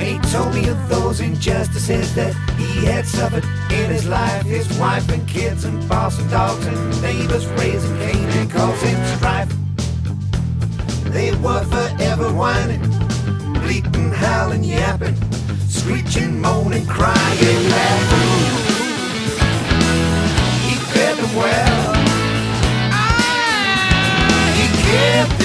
He told me of those injustices that he had suffered in his life. His wife and kids and boss and dogs and neighbors raising Cain and causing strife. They were forever whining, bleating, howling, yapping, screeching, moaning, crying, laughing. He fed them well. He kept